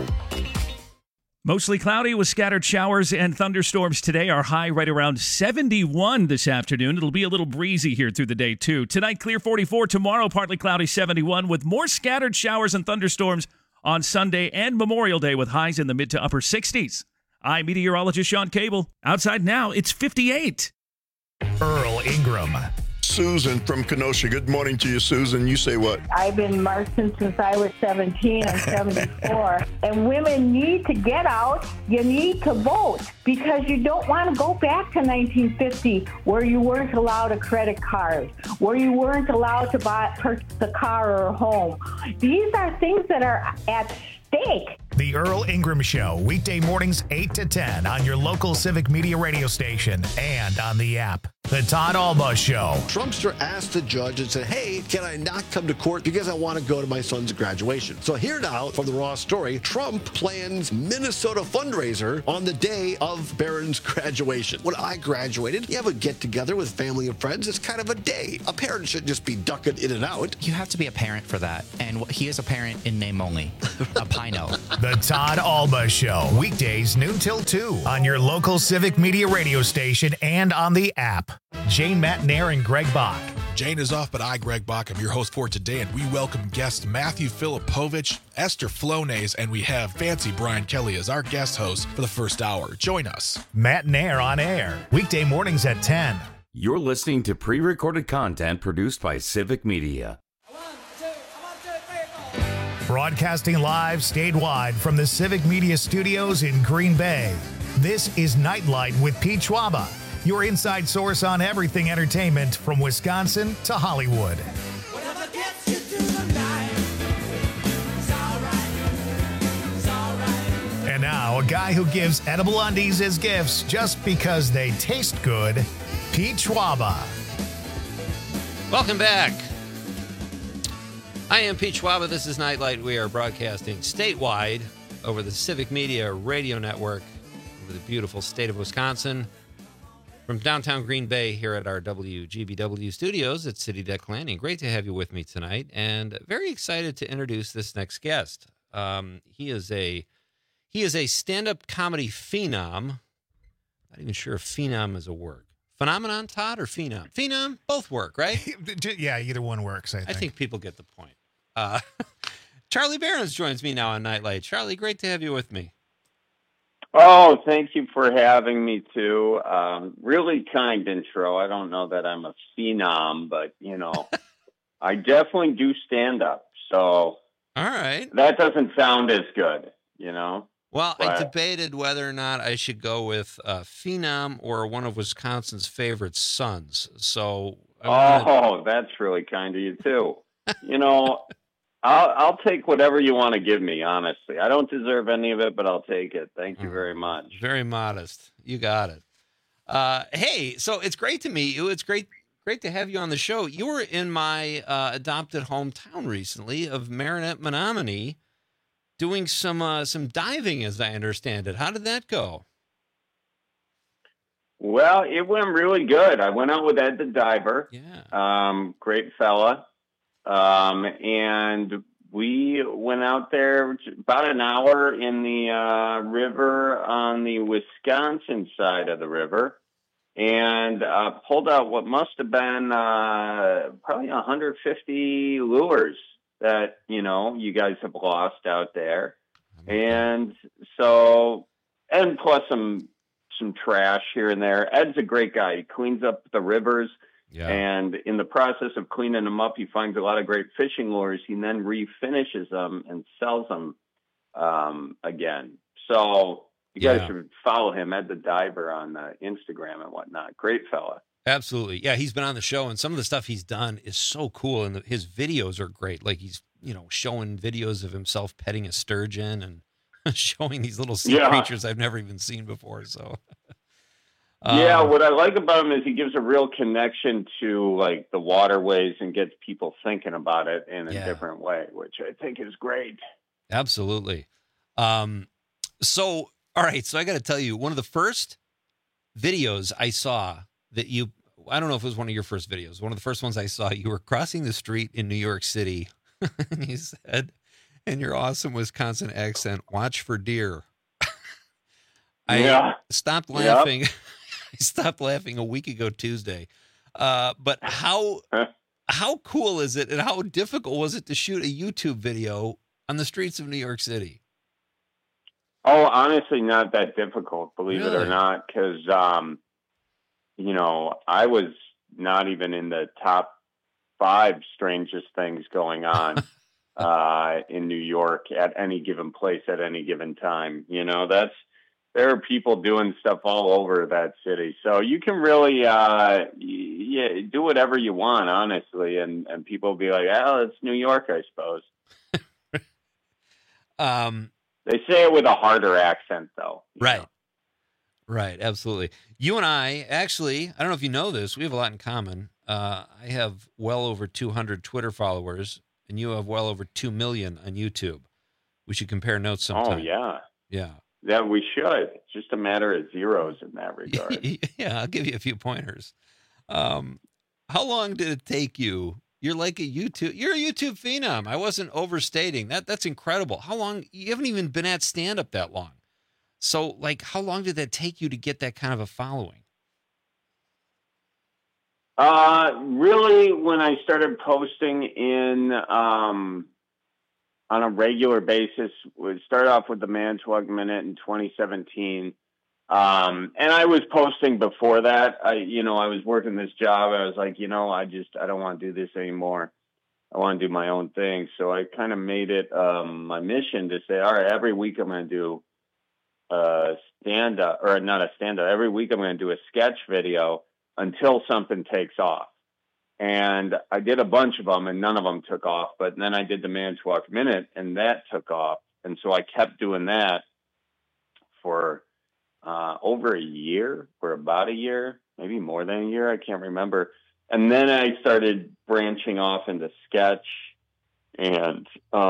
Mostly cloudy with scattered showers and thunderstorms today. Our high right around 71 this afternoon. It'll be a little breezy here through the day, too. Tonight, clear 44. Tomorrow, partly cloudy 71 with more scattered showers and thunderstorms on Sunday and Memorial Day with highs in the mid to upper 60s. I'm meteorologist Sean Cable. Outside now, it's 58. Earl Ingram. Susan from Kenosha. Good morning to you, Susan. You say what? I've been marching since I was 17. I'm 74. And women need to get out. You need to vote because you don't want to go back to 1950 where you weren't allowed a credit card, where you weren't allowed to purchase a car or a home. These are things that are at stake. The Earl Ingram Show, weekday mornings 8 to 10 on your local Civic Media radio station and on the app. The Todd Alba Show. Trumpster asked the judge and said, hey, can I not come to court because I want to go to my son's graduation? So here now from the Raw story, Trump plans Minnesota fundraiser on the day of Barron's graduation. When I graduated, you have a get-together with family and friends. It's kind of a day. A parent shouldn't just be ducking in and out. You have to be a parent for that. And he is a parent in name only. A Pino. The Todd Alba Show, weekdays noon till 2 on your local Civic Media radio station and on the app. Jane Matt Nair and Greg Bach. Jane is off, but I, Greg Bach, am your host for today, and we welcome guests Matthew Filipovich, Esther Flonase, and we have Fancy Brian Kelly as our guest host for the first hour. Join us. Matt Nair on air, weekday mornings at 10. You're listening to pre-recorded content produced by Civic Media. Broadcasting live statewide from the Civic Media Studios in Green Bay. This is Nightlight with Pete Schwaba, your inside source on everything entertainment from Wisconsin to Hollywood. And now, a guy who gives edible undies as gifts just because they taste good, Pete Schwaba. Welcome back. I am Pete Schwaba. This is Nightlight. We are broadcasting statewide over the Civic Media Radio Network over the beautiful state of Wisconsin. From downtown Green Bay here at our WGBW studios at City Deck Landing. Great to have you with me tonight, and very excited to introduce this next guest. He is a stand-up comedy phenom. Not even sure if phenom is a word. Phenomenon, Todd, or phenom? Phenom, both work, right? Yeah, either one works, I think people get the point. Charlie Behrens joins me now on Nightlight. Charlie, great to have you with me. Oh, thank you for having me, too. Really kind intro. I don't know that I'm a phenom, but, I definitely do stand-up. So, all right. That doesn't sound as good, Well, I debated whether or not I should go with phenom or one of Wisconsin's favorite sons. So, that's really kind of you, too. I'll take whatever you want to give me, honestly. I don't deserve any of it, but I'll take it. Thank you very much. Very modest. You got it. Hey, so it's great to meet you. It's great to have you on the show. You were in my adopted hometown recently of Marinette, Menominee, doing some diving, as I understand it. How did that go? Well, it went really good. I went out with Ed the Diver. Yeah. Great fella. And we went out there about an hour in the river on the Wisconsin side of the river and pulled out what must have been probably 150 lures that, you guys have lost out there. And so, and plus some trash here and there. Ed's a great guy. He cleans up the rivers. Yeah. And in the process of cleaning them up, he finds a lot of great fishing lures. He then refinishes them and sells them again. So you guys should follow him, Ed the Diver, on Instagram and whatnot. Great fella. Absolutely. Yeah, he's been on the show, and some of the stuff he's done is so cool, and his videos are great. Like he's, showing videos of himself petting a sturgeon and showing these little sea creatures I've never even seen before. So... what I like about him is he gives a real connection to like the waterways and gets people thinking about it in a different way, which I think is great. Absolutely. So, all right. So I got to tell you, one of the first videos I saw that I don't know if it was one of your first videos. One of the first ones I saw, you were crossing the street in New York City and you said, in your awesome Wisconsin accent, "Watch for deer." I stopped laughing. I stopped laughing a week ago Tuesday. But how cool is it, and how difficult was it to shoot a YouTube video on the streets of New York City? Oh, honestly, not that difficult, believe it or not, because, I was not even in the top 5 strangest things going on in New York at any given place at any given time. There are people doing stuff all over that city. So you can really do whatever you want, honestly. And people will be like, oh, it's New York, I suppose. They say it with a harder accent, though. Right. Right. Absolutely. You and I, actually, I don't know if you know this, we have a lot in common. I have well over 200 Twitter followers, and you have well over 2 million on YouTube. We should compare notes sometime. Oh, yeah. Yeah. Yeah, we should. It's just a matter of zeros in that regard. Yeah, I'll give you a few pointers. How long did it take you? You're a YouTube phenom. I wasn't overstating. That's incredible. How long? You haven't even been at stand-up that long. So, how long did that take you to get that kind of a following? Really, when I started posting in on a regular basis, we started off with the Manitowoc Minute in 2017. And I was posting before that. I was working this job. I was like, I don't want to do this anymore. I want to do my own thing. So I kind of made it my mission to say, all right, every week I'm going to do stand-up, or not a stand-up. Every week I'm going to do a sketch video until something takes off. And I did a bunch of them, and none of them took off. But then I did the Manitowoc Minute, and that took off. And so I kept doing that for over a year, or about a year, maybe more than a year. I can't remember. And then I started branching off into sketch, and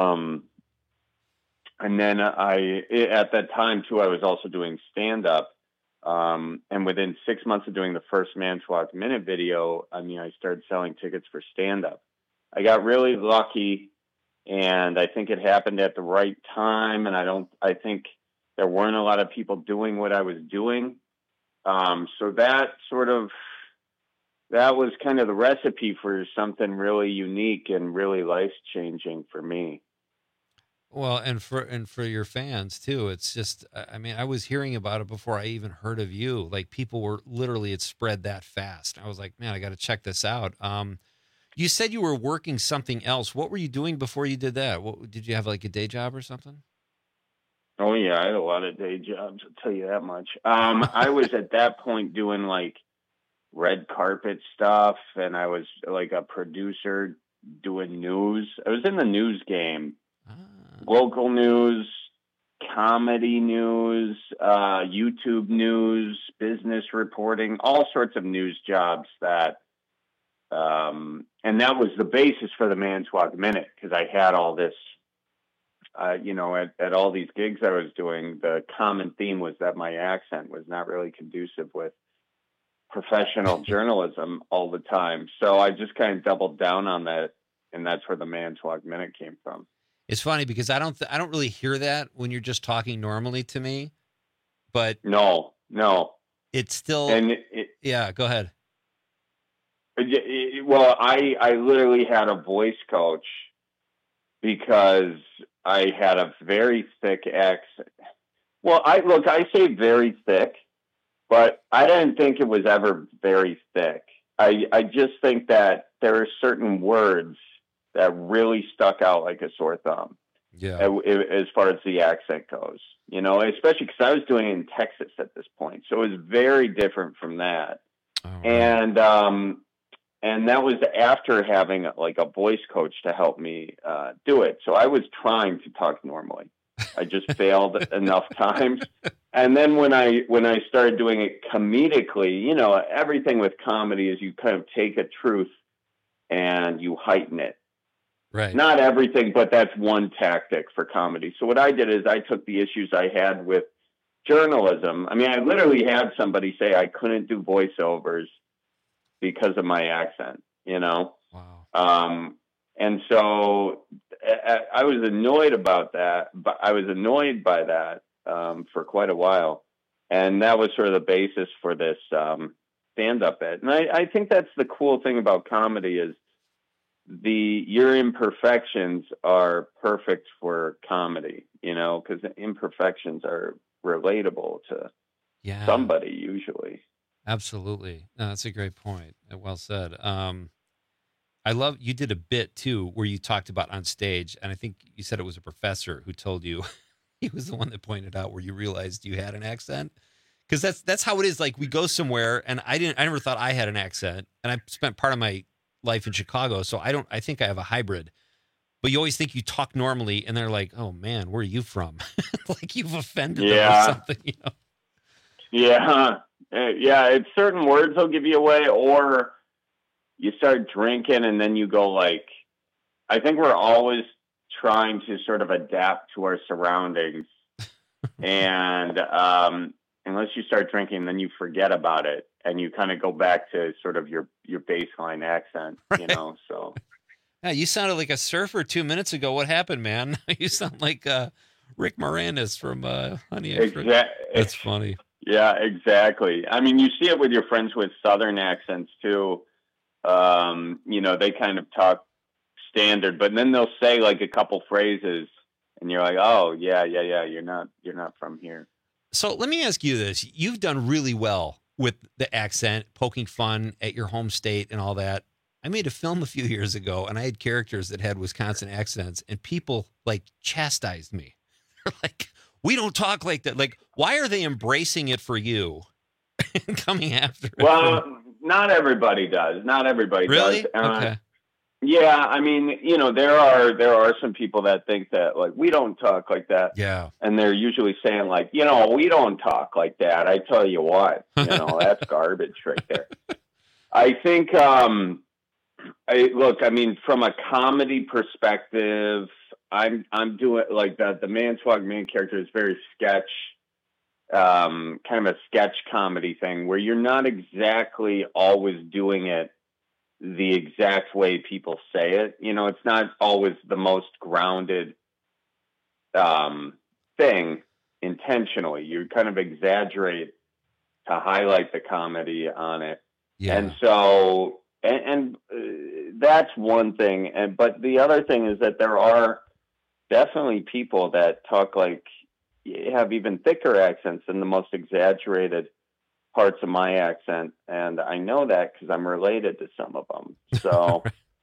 then at that time too, I was also doing stand-up. And within 6 months of doing the first Manitowoc Minute video, I started selling tickets for stand-up. I got really lucky, and I think it happened at the right time. And I think there weren't a lot of people doing what I was doing. So that was kind of the recipe for something really unique and really life-changing for me. Well, and for your fans too. It's just, I was hearing about it before I even heard of you. Like, people were literally, it spread that fast. I was like, man, I got to check this out. You said you were working something else. What were you doing before you did that? Did you have like a day job or something? Oh yeah, I had a lot of day jobs. I'll tell you that much. I was at that point doing like red carpet stuff, and I was like a producer doing news. I was in the news game. Local news, comedy news, YouTube news, business reporting, all sorts of news jobs that, and that was the basis for the Manitowoc Minute, because I had all this, at all these gigs I was doing, the common theme was that my accent was not really conducive with professional journalism all the time. So I just kind of doubled down on that, and that's where the Manitowoc Minute came from. It's funny because I don't really hear that when you're just talking normally to me, but no, it's still, yeah, go ahead. Well, I literally had a voice coach because I had a very thick accent. Well, I say very thick, but I didn't think it was ever very thick. I just think that there are certain words that really stuck out like a sore thumb. Yeah. As far as the accent goes, especially because I was doing it in Texas at this point. So it was very different from that. Oh, and that was after having like a voice coach to help me do it. So I was trying to talk normally. I just failed enough times. And then when I started doing it comedically, everything with comedy is you kind of take a truth and you heighten it. Right. Not everything, but that's one tactic for comedy. So what I did is I took the issues I had with journalism. I literally had somebody say I couldn't do voiceovers because of my accent, Wow. And so I was annoyed about that, but I was annoyed by that for quite a while. And that was sort of the basis for this stand-up bit. And I think that's the cool thing about comedy is your imperfections are perfect for comedy, because the imperfections are relatable to somebody usually. Absolutely. No, that's a great point. Well said. I love, you did a bit too, where you talked about on stage, and I think you said it was a professor who told you, he was the one that pointed out where you realized you had an accent. Cause that's how it is. Like, we go somewhere, and I never thought I had an accent, and I spent part of my life in Chicago. So I think I have a hybrid, but you always think you talk normally, and they're like, oh man, where are you from? Like you've offended them or something, Yeah. It's certain words will give you away, or you start drinking and then you go like, I think we're always trying to sort of adapt to our surroundings. And unless you start drinking, then you forget about it and you kind of go back to sort of your baseline accent, so. Yeah, you sounded like a surfer 2 minutes ago. What happened, man? You sound like Rick Moranis from Honey. That's funny. Yeah, exactly. You see it with your friends with Southern accents too. They kind of talk standard, but then they'll say like a couple phrases and you're like, oh yeah, you're not from here. So let me ask you this. You've done really well with the accent, poking fun at your home state and all that. I made a film a few years ago and I had characters that had Wisconsin accents and people like chastised me. They're like, we don't talk like that. Like, why are they embracing it for you and coming after it? Well, not everybody does. Not everybody really? does. Okay. Yeah, I mean, there are some people that think that like we don't talk like that. Yeah. And they're usually saying like, we don't talk like that. I tell you what, that's garbage right there. I think from a comedy perspective, I'm doing like the Manitowoc main character is very sketch, kind of a sketch comedy thing where you're not exactly always doing it the exact way people say it. It's not always the most grounded thing intentionally. You kind of exaggerate to highlight the comedy on it. Yeah. And so, and that's one thing. But the other thing is that there are definitely people that talk like, have even thicker accents than the most exaggerated parts of my accent, and I know that because I'm related to some of them. So,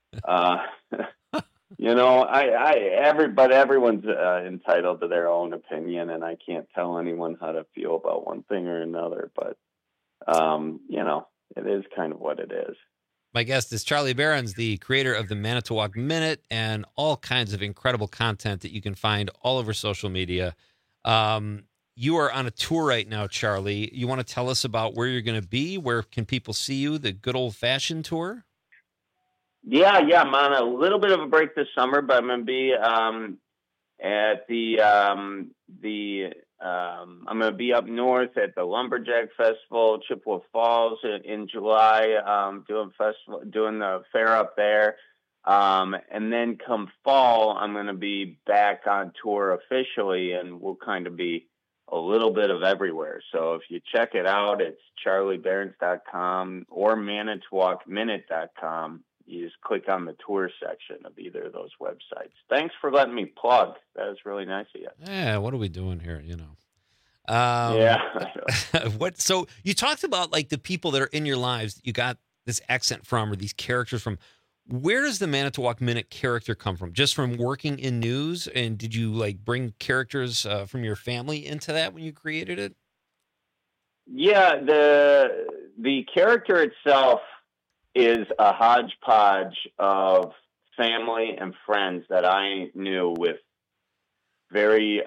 but everyone's entitled to their own opinion, and I can't tell anyone how to feel about one thing or another. But it is kind of what it is. My guest is Charlie Berens, the creator of the Manitowoc Minute and all kinds of incredible content that you can find all over social media. You are on a tour right now, Charlie. You want to tell us about where you're going to be? Where can people see you? The good old-fashioned tour? Yeah. I'm on a little bit of a break this summer, but I'm going to be at I'm going to be up north at the Lumberjack Festival, Chippewa Falls in July, doing the fair up there. And then come fall, I'm going to be back on tour officially, and we'll kind of be a little bit of everywhere. So if you check it out, it's charlieberens.com or manitowocminute.com. You just click on the tour section of either of those websites. Thanks for letting me plug. That was really nice of you. Yeah, what are we doing here, Yeah. So you talked about like the people that are in your lives that you got this accent from or these characters from. Where does the Manitowoc Minute character come from? Just from working in news? And did you like bring characters from your family into that when you created it? Yeah, the character itself is a hodgepodge of family and friends that I knew with very,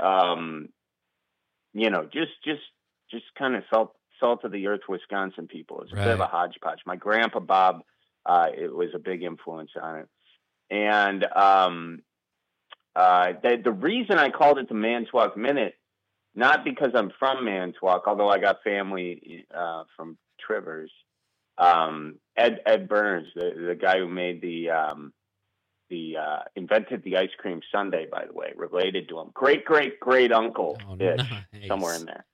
just kind of salt of the earth Wisconsin people. It's a bit of a hodgepodge. My grandpa Bob, it was a big influence on it. And the reason I called it the Manitowoc Minute, not because I'm from Manitowoc, although I got family from Trivers. Ed Berners, the guy who made invented the ice cream sundae, by the way, related to him. Great uncle, somewhere in there.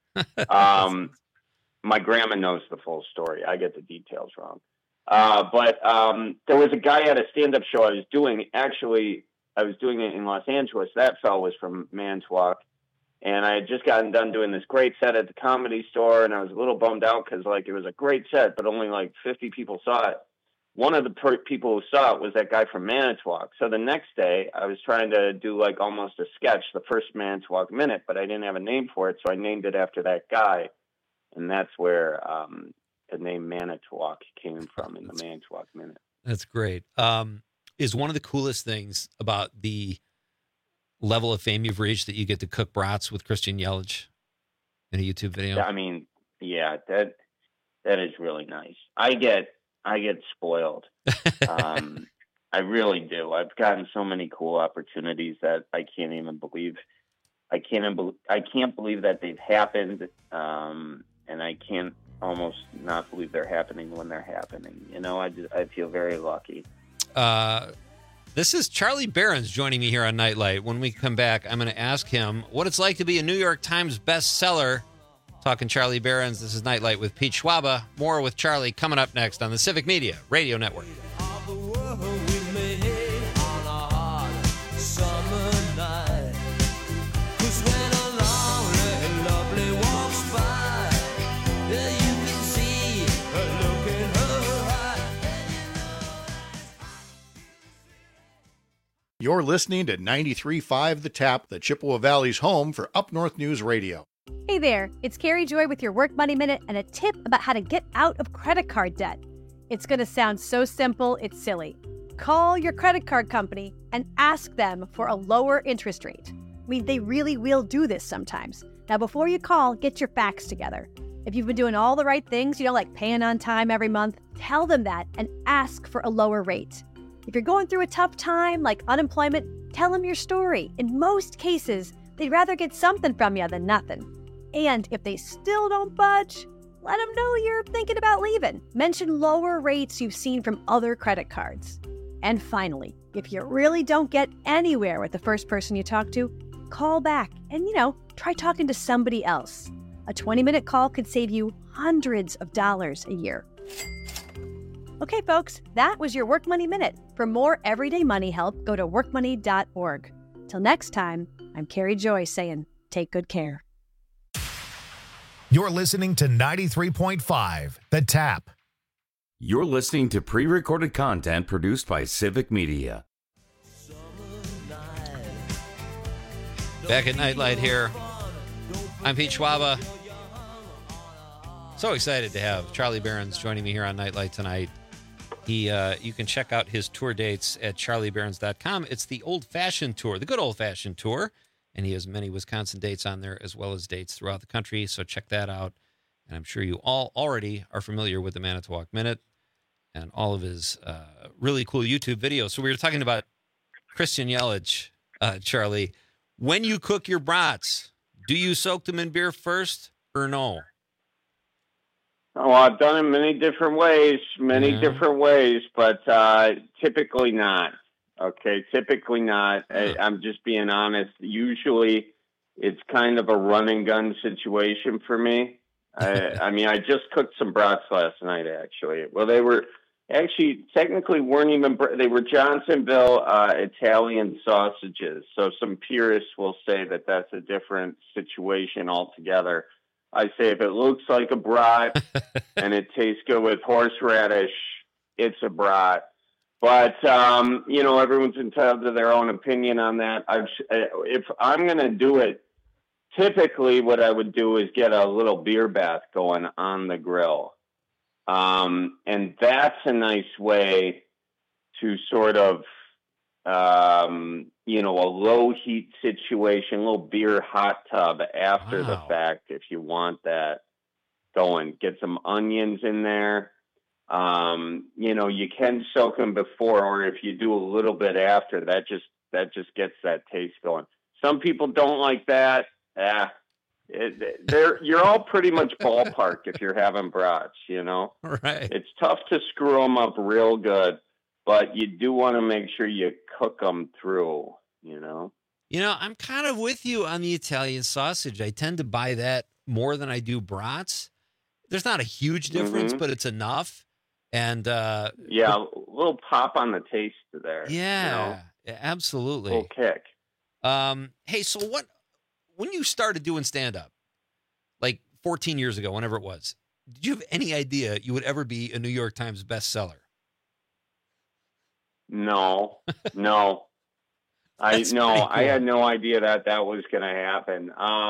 My grandma knows the full story. I get the details wrong. But there was a guy at a stand-up show I was doing. Actually, I was doing it in Los Angeles. That fellow was from Manitowoc. And I had just gotten done doing this great set at the Comedy Store, and I was a little bummed out because, like, it was a great set, but only, like, 50 people saw it. One of the people who saw it was that guy from Manitowoc. So the next day, I was trying to do, like, almost a sketch, the first Manitowoc Minute, but I didn't have a name for it, so I named it after that guy. And that's where the name Manitowoc came from in the Manitowoc Minute. That's great. Is one of the coolest things about the level of fame you've reached that you get to cook brats with Christian Yelich in a YouTube video? I mean, yeah, that is really nice. I get spoiled. I really do. I've gotten so many cool opportunities that I can't even believe. I can't believe that they've happened, and I can't almost not believe they're happening when they're happening. You know, I feel very lucky. This is Charlie Berens joining me here on Nightlight. When we come back, I'm going to ask him what it's like to be a New York Times bestseller. Talking Charlie Berens. This is Nightlight with Pete Schwaba. More with Charlie coming up next on the Civic Media Radio Network. You're listening to 93.5 The Tap, the Chippewa Valley's home for Up North News Radio. Hey there, it's Carrie Joy with your Work Money Minute and a tip about how to get out of credit card debt. It's going to sound so simple, it's silly. Call your credit card company and ask them for a lower interest rate. I mean, they really will do this sometimes. Now, before you call, get your facts together. If you've been doing all the right things, like paying on time every month, tell them that and ask for a lower rate. If you're going through a tough time, like unemployment, tell them your story. In most cases, they'd rather get something from you than nothing. And if they still don't budge, let them know you're thinking about leaving. Mention lower rates you've seen from other credit cards. And finally, if you really don't get anywhere with the first person you talk to, call back and, try talking to somebody else. A 20-minute call could save you hundreds of dollars a year. Okay, folks, that was your Work Money Minute. For more everyday money help, go to workmoney.org. Till next time, I'm Carrie Joy saying, take good care. You're listening to 93.5 The Tap. You're listening to pre-recorded content produced by Civic Media. Back at Nightlight here. I'm Pete Schwaba. So excited to have Charlie Berens joining me here on Nightlight tonight. You can check out his tour dates at charlieberens.com. It's the old-fashioned tour, the good old-fashioned tour. And he has many Wisconsin dates on there as well as dates throughout the country. So check that out. And I'm sure you all already are familiar with the Manitowoc Minute and all of his really cool YouTube videos. So we were talking about Christian Yelich, Charlie. When you cook your brats, do you soak them in beer first or no? Oh, I've done it many different ways, but typically not. Okay, typically not. I'm just being honest. Usually it's kind of a run and gun situation for me. I just cooked some brats last night, actually. Well, they were technically weren't even, they were Johnsonville Italian sausages. So some purists will say that that's a different situation altogether. I say if it looks like a brat and it tastes good with horseradish, it's a brat. But, everyone's entitled to their own opinion on that. If I'm going to do it, typically what I would do is get a little beer bath going on the grill. And that's a nice way to sort of, a low heat situation, a little beer hot tub after the fact, if you want that going. Get some onions in there. You can soak them before, or if you do a little bit after, that just gets that taste going. Some people don't like that. You're all pretty much ballpark if you're having brats, Right. It's tough to screw them up real good, but you do want to make sure you cook them through, I'm kind of with you on the Italian sausage. I tend to buy that more than I do brats. There's not a huge difference, but it's enough. And a little pop on the taste there. Yeah, absolutely. A little kick. Hey, so when you started doing stand-up, like 14 years ago, whenever it was, did you have any idea you would ever be a New York Times bestseller? No. I had no idea that was going to happen.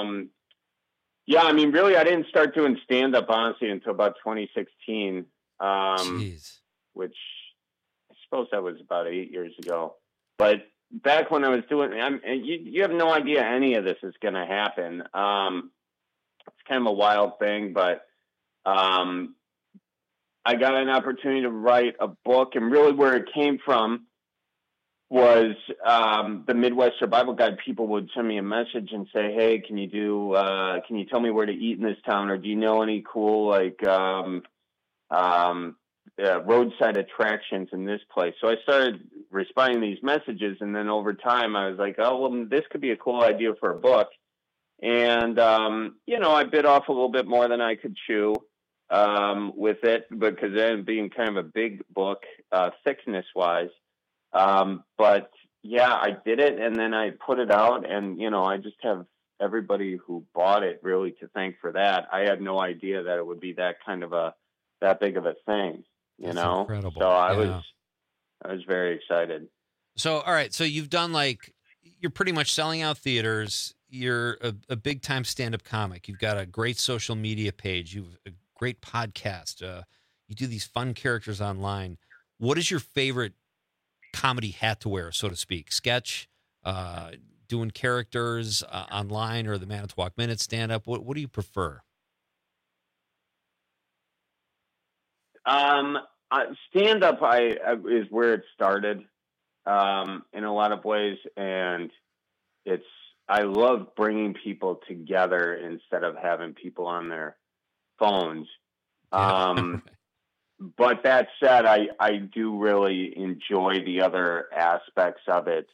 Really, I didn't start doing stand-up, honestly, until about 2016, which I suppose that was about 8 years ago. But back when I was doing, you have no idea any of this is going to happen. It's kind of a wild thing, but I got an opportunity to write a book, and really where it came from was the Midwest Survival Guide. People would send me a message and say, "Hey, can you tell me where to eat in this town, or do you know any cool roadside attractions in this place?" So I started responding to these messages, and then over time I was like, "Oh, well, this could be a cool idea for a book." And I bit off a little bit more than I could chew with it, because then being kind of a big book thickness wise. But yeah, I did it, and then I put it out, and I just have everybody who bought it really to thank for that. I had no idea that it would be that big of a thing, That's incredible. So I was very excited. So, all right. So you've done you're pretty much selling out theaters. You're a big time stand-up comic. You've got a great social media page. You've a great podcast. You do these fun characters online. What is your favorite comedy hat to wear, so to speak? Sketch, doing characters online, or the Manitowoc Minute stand-up? What do you prefer? Stand-up is where it started in a lot of ways, and I love bringing people together instead of having people on their phones. But that said, I do really enjoy the other aspects of it.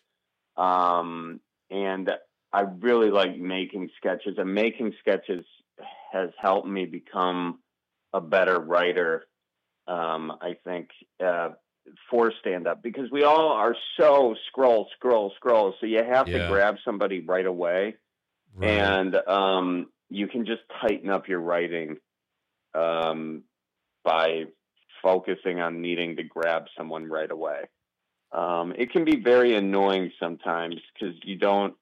And I really like making sketches, and making sketches has helped me become a better writer, I think, for stand-up, because we all are so scroll. So you have to grab somebody right away. Right. And you can just tighten up your writing by focusing on needing to grab someone right away. It can be very annoying sometimes because you don't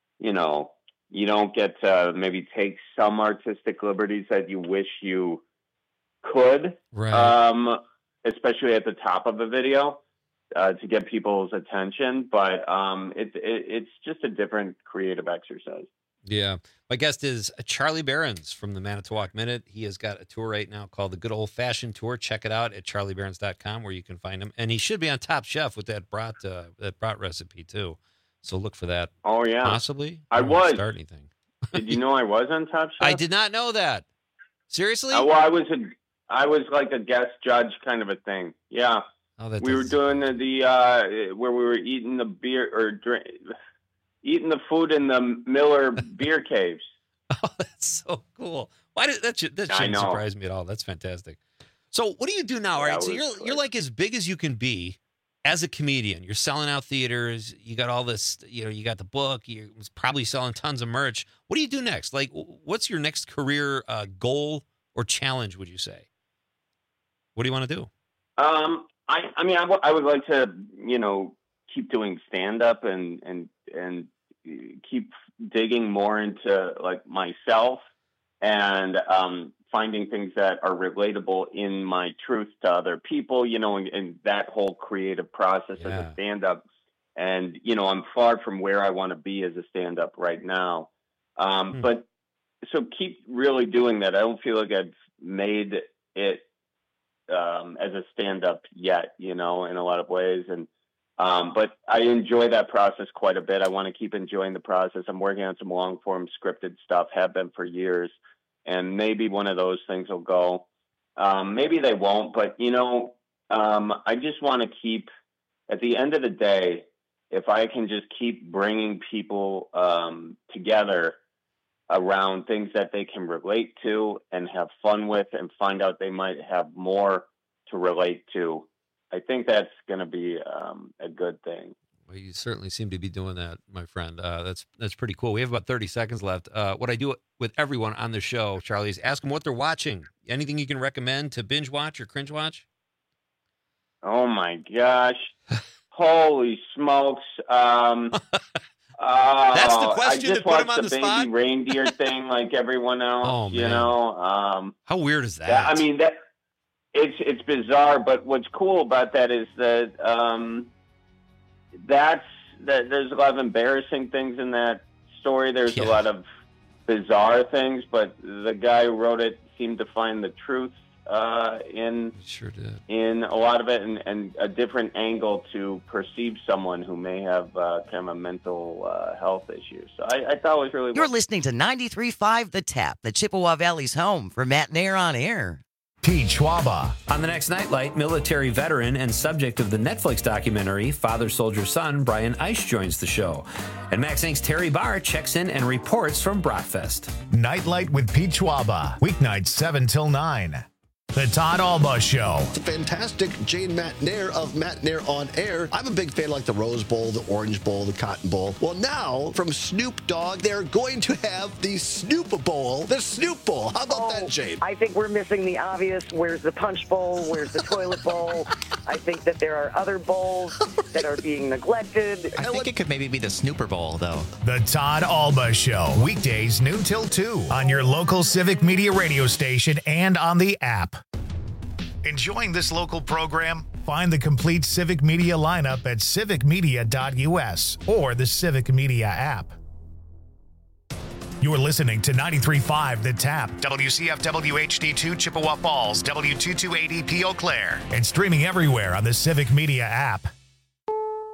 get to maybe take some artistic liberties that you wish you could. Right. Especially at the top of a video, to get people's attention. But it's just a different creative exercise. Yeah. My guest is Charlie Berens from the Manitowoc Minute. He has got a tour right now called the Good Old Fashioned Tour. Check it out at charlieberens.com, where you can find him. And he should be on Top Chef with that brat recipe too. So look for that. Oh yeah. Possibly. I was. Start anything. Did you know I was on Top Chef? I did not know that. Seriously? Well, I was like a guest judge kind of a thing. Yeah. Oh, we were doing the where we were eating the beer or eating the food in the Miller beer caves. Oh, that's so cool. Why did that shouldn't surprise me at all. That's fantastic. So what do you do now? All right. So you're like as big as you can be as a comedian. You're selling out theaters. You got all this, you got the book. You're probably selling tons of merch. What do you do next? Like, what's your next career goal or challenge, would you say? What do you want to do? I would like to, keep doing stand-up and keep digging more into like myself and finding things that are relatable in my truth to other people, and that whole creative process as a stand-up. And, I'm far from where I want to be as a stand-up right now. But so keep really doing that. I don't feel like I've made it as a stand-up yet, in a lot of ways. And but I enjoy that process quite a bit. I want to keep enjoying the process. I'm working on some long-form scripted stuff, have been for years, and maybe one of those things will go. Maybe they won't, but, I just want to keep, at the end of the day, if I can just keep bringing people together around things that they can relate to and have fun with and find out they might have more to relate to, I think that's going to be a good thing. Well, you certainly seem to be doing that, my friend. That's pretty cool. We have about 30 seconds left. What I do with everyone on the show, Charlie, is ask them what they're watching. Anything you can recommend to binge watch or cringe watch? Oh, my gosh. Holy smokes. That's the question to put him on the spot? I just watched the baby reindeer thing like everyone else, How weird is that? It's bizarre, but what's cool about that is that there's a lot of embarrassing things in that story. There's a lot of bizarre things, but the guy who wrote it seemed to find the truth in a lot of it, and a different angle to perceive someone who may have kind of a mental health issue. So I thought it was really. You're listening to 93.5 The Tap, the Chippewa Valley's home for Matt Nair on Air. Pete Schwaba. On the next Nightlight, military veteran and subject of the Netflix documentary Father Soldier Son, Brian Eisch joins the show. And Max Inc.'s Terry Barr checks in and reports from Brockfest. Nightlight with Pete Schwaba. Weeknights 7 till 9. The Todd Alba Show. It's a fantastic Jane Matt Nair of Matt Nair on Air. I'm a big fan like the Rose Bowl, the Orange Bowl, the Cotton Bowl. Well, now from Snoop Dogg, they're going to have the Snoop Bowl. The Snoop Bowl. How about that, Jane? I think we're missing the obvious. Where's the Punch Bowl? Where's the Toilet Bowl? I think that there are other bowls that are being neglected. I think it could maybe be the Snooper Bowl, though. The Todd Alba Show, weekdays noon till 2 on your local Civic Media radio station and on the app. Enjoying this local program? Find the complete Civic Media lineup at civicmedia.us or the Civic Media app. You're listening to 93.5 The Tap, WCFW HD2 Chippewa Falls, W228EP Eau Claire, and streaming everywhere on the Civic Media app.